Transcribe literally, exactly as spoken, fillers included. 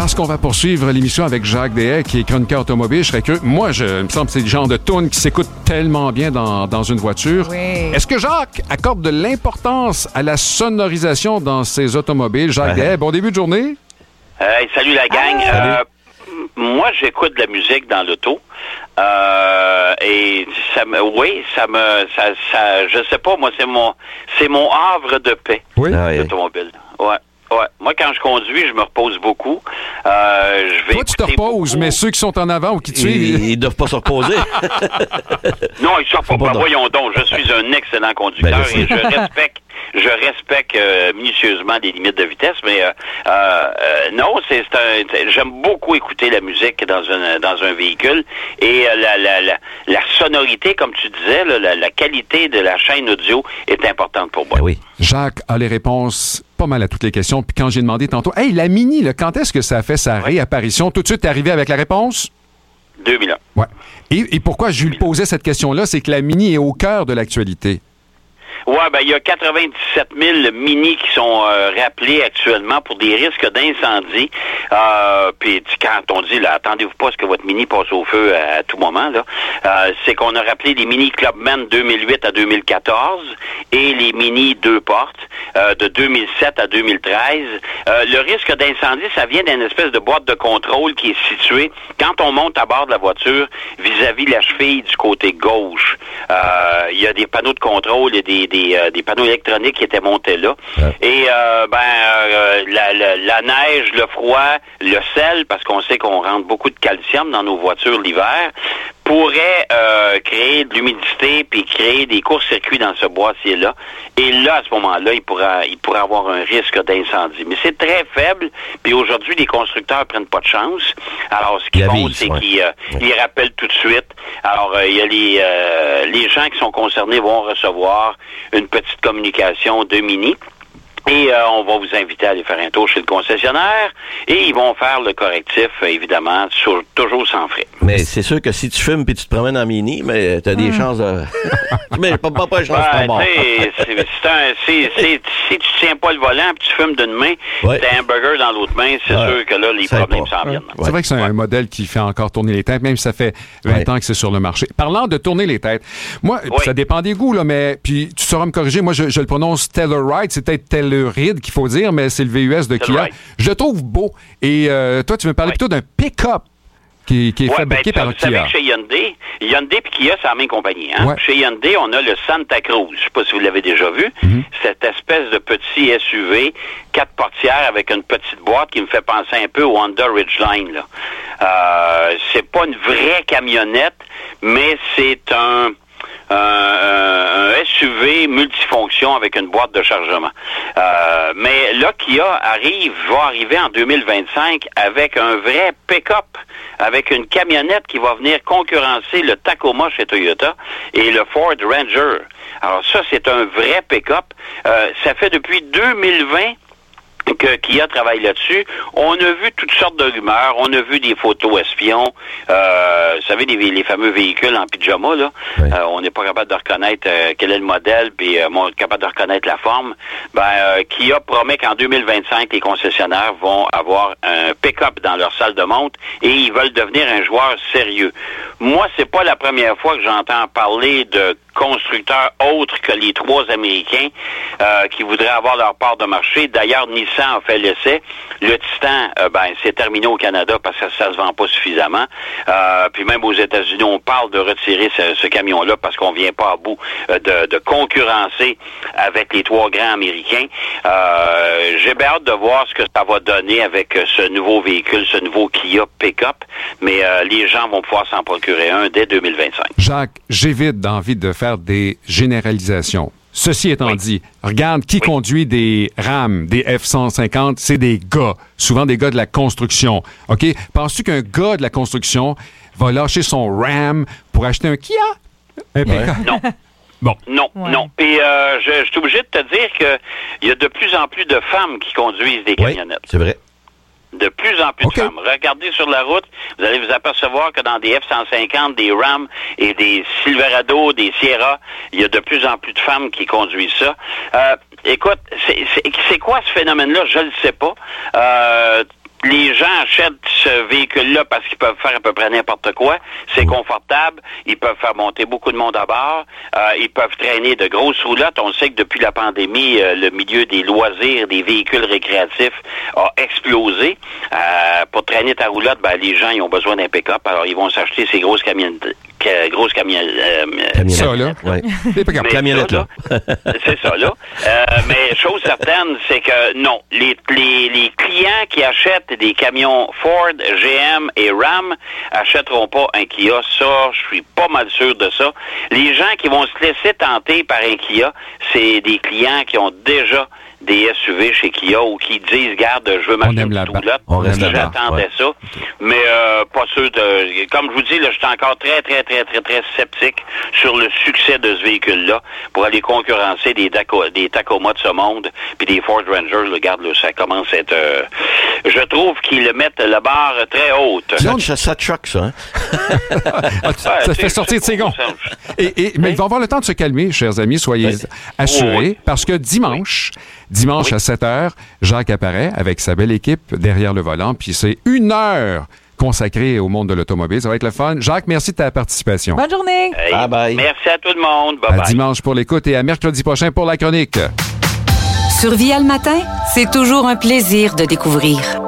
Parce qu'on va poursuivre l'émission avec Jacques Deshaies, qui est chroniqueur automobile, je serais curieux. Moi, je, il me semble que c'est le genre de tune qui s'écoute tellement bien dans, dans une voiture. Oui. Est-ce que Jacques accorde de l'importance à la sonorisation dans ses automobiles? Jacques Deshaies, bon début de journée. Hey, salut la gang. Ah, salut. Euh, moi, j'écoute de la musique dans l'auto. Euh, et ça me, oui, ça me, ça, ça, je sais pas, moi, c'est mon, c'est mon havre de paix. Oui. Ah, oui. L'automobile. Ouais. Ouais. Moi, quand je conduis, je me repose beaucoup. Euh, je vais Toi, tu te reposes, beaucoup. mais ceux qui sont en avant ou qui te Ils, suivent... ils doivent pas se reposer. Non, ils sont pas. Pas Ben, donc. voyons donc, je suis un excellent conducteur Ben, je sais. et je respecte, je respecte euh, minutieusement les limites de vitesse, mais euh, euh, non, c'est, c'est un. c'est- J'aime beaucoup écouter la musique dans un dans un véhicule et euh, la, la la la sonorité, comme tu disais, là, la, la qualité de la chaîne audio est importante pour moi. Ben oui. Jacques a les réponses pas mal à toutes les questions. Puis quand j'ai demandé tantôt, hey, la Mini, là, quand est-ce que ça a fait sa réapparition? Tout de suite, t'es arrivé avec la réponse? deux mille un. Ouais. Et, et pourquoi je lui posais cette question-là, c'est que la Mini est au cœur de l'actualité. Ouais, ben il y a quatre-vingt-dix-sept mille Mini qui sont euh, rappelés actuellement pour des risques d'incendie. Euh, Puis quand on dit là, attendez-vous pas à ce que votre Mini passe au feu à, à tout moment là, euh, c'est qu'on a rappelé les Mini Clubman deux mille huit à deux mille quatorze et les Mini deux portes euh, de deux mille sept à deux mille treize. Euh, le risque d'incendie, ça vient d'une espèce de boîte de contrôle qui est située quand on monte à bord de la voiture vis-à-vis la cheville du côté gauche. Euh, Il y a des panneaux de contrôle et des Des, euh, des panneaux électroniques qui étaient montés là. Ouais. Et euh, ben euh, la, la, la neige, le froid, le sel, parce qu'on sait qu'on rentre beaucoup de calcium dans nos voitures l'hiver, pourrait euh, créer de l'humidité puis créer des courts-circuits dans ce boîtier-là. Et là, à ce moment-là, il pourra, il pourra avoir un risque d'incendie. Mais c'est très faible. Puis aujourd'hui, les constructeurs prennent pas de chance. Alors, ce qu'ils Ils font, avisent, c'est ouais. qu'ils euh, Ouais. ils rappellent tout de suite. Alors, euh, il y a les, euh, les gens qui sont concernés vont recevoir une petite communication de Mini. Et euh, on va vous inviter à aller faire un tour chez le concessionnaire et ils vont faire le correctif, euh, évidemment, sur, toujours sans frais. Mais c'est sûr que si tu fumes puis tu te promènes en Mini, mais t'as des chances de... mais pas, pas, pas de chance Ouais, de mort. tu sais, c'est, c'est un, c'est, c'est, si tu tiens pas le volant puis tu fumes d'une main, Ouais. t'as un burger dans l'autre main, c'est Ouais. sûr que là, les Ça aide problèmes pas. s'en viennent. C'est vrai que c'est un modèle qui fait encore tourner les têtes, même si ça fait vingt Ouais. ans que c'est sur le marché. Parlant de tourner les têtes, moi, Oui. ça dépend des goûts, là, mais puis tu sauras me corriger, moi je, je le prononce Telluride, c'est peut-être Telluride qu'il faut dire, mais c'est le V U S de Kia. Telluride. Je le trouve beau. Et euh, toi, tu me parlais Oui. plutôt d'un pick-up qui, qui est Ouais, fabriqué ben, par vous savez Kia. que chez Hyundai, Hyundai et Kia, c'est la même compagnie. Hein? Ouais. Chez Hyundai, on a le Santa Cruz. Je sais pas si vous l'avez déjà vu. Mhm. Cette espèce de petit S U V, quatre portières avec une petite boîte qui me fait penser un peu au Honda Ridgeline. Là. Euh, c'est pas une vraie camionnette, mais c'est un... Un, un- un S U V multifonction avec une boîte de chargement. Euh, mais là, Kia arrive, va arriver en deux mille vingt-cinq avec un vrai pick-up, avec une camionnette qui va venir concurrencer le Tacoma chez Toyota et le Ford Ranger. Alors ça, c'est un vrai pick-up. Euh, ça fait depuis deux mille vingt que Kia travaille là-dessus. On a vu toutes sortes de rumeurs. On a vu des photos espions. Euh, vous savez, les, les fameux véhicules en pyjama, là. Oui. Euh, on n'est pas capable de reconnaître euh, quel est le modèle, puis euh, on est capable de reconnaître la forme. Ben, euh, Kia promet qu'en deux mille vingt-cinq, les concessionnaires vont avoir un pick-up dans leur salle de monte et ils veulent devenir un joueur sérieux. Moi, c'est pas la première fois que j'entends parler de constructeurs autres que les trois Américains euh, qui voudraient avoir leur part de marché. D'ailleurs, Nissan a fait l'essai. Le Titan, euh, ben, c'est terminé au Canada parce que ça se vend pas suffisamment. Euh, puis même aux États-Unis, on parle de retirer ce, ce camion-là parce qu'on vient pas à bout euh, de, de concurrencer avec les trois grands Américains. Euh, j'ai bien hâte de voir ce que ça va donner avec euh, ce nouveau véhicule, ce nouveau Kia Pick-up. Mais euh, les gens vont pouvoir s'en procurer un dès deux mille vingt-cinq. Jacques, j'évite d'envie de faire des généralisations. Ceci étant Oui. dit, regarde qui Oui. conduit des Ram, des F cent cinquante, c'est des gars, souvent des gars de la construction. OK? Penses-tu qu'un gars de la construction va lâcher son Ram pour acheter un Kia? Un pick-up? Non. Bon. Non, Ouais. non. Puis euh, je, je suis obligé de te dire qu'il y a de plus en plus de femmes qui conduisent des Oui, camionnettes. c'est vrai. De plus en plus OK. de femmes. Regardez sur la route, vous allez vous apercevoir que dans des F cent cinquante, des Ram et des Silverado, des Sierra, il y a de plus en plus de femmes qui conduisent ça. Euh, écoute, c'est, c'est, c'est quoi ce phénomène-là? Je ne le sais pas. Euh, les gens achètent ce véhicule-là parce qu'ils peuvent faire à peu près n'importe quoi. C'est confortable. Ils peuvent faire monter beaucoup de monde à bord. Euh, ils peuvent traîner de grosses roulottes. On sait que depuis la pandémie, euh, le milieu des loisirs, des véhicules récréatifs a explosé. Euh, pour traîner ta roulotte, ben, les gens, ils ont besoin d'un pick-up. Alors, ils vont s'acheter ces grosses camionnettes. Que, grosse camion, euh, ça, là. Ouais. Mais, camionnette, là. là. C'est ça, là. Euh, mais chose certaine, c'est que non. Les, les, les clients qui achètent des camions Ford, G M et Ram achèteront pas un Kia. Ça, je suis pas mal sûr de ça. Les gens qui vont se laisser tenter par un Kia, c'est des clients qui ont déjà des S U V chez Kia ou qui disent, garde, je veux m'acheter une roulotte. J'attendais ouais. ça. Mais euh, pas sûr de... Comme je vous dis, là, je suis encore très, très, très, très, très sceptique sur le succès de ce véhicule-là pour aller concurrencer des, Daco, des Tacoma de ce monde puis des Ford Ranger. Regarde, là, ça commence à être... Euh, je trouve qu'ils mettent la barre très haute. Ça, ça, ça te choque, ça, hein? ah, ça ouais, fait sortir de ses gonds. Et, et, mais hein? Il va avoir le temps de se calmer, chers amis, soyez oui. assurés, oui. parce que dimanche... Oui. Dimanche oui. à sept heures, Jacques apparaît avec sa belle équipe derrière le volant, puis c'est une heure consacrée au monde de l'automobile. Ça va être le fun. Jacques, merci de ta participation. Bonne journée. Hey, bye bye. Merci à tout le monde. Bye à bye. Dimanche pour l'écoute et à mercredi prochain pour la chronique. Sur Via le matin, c'est toujours un plaisir de découvrir.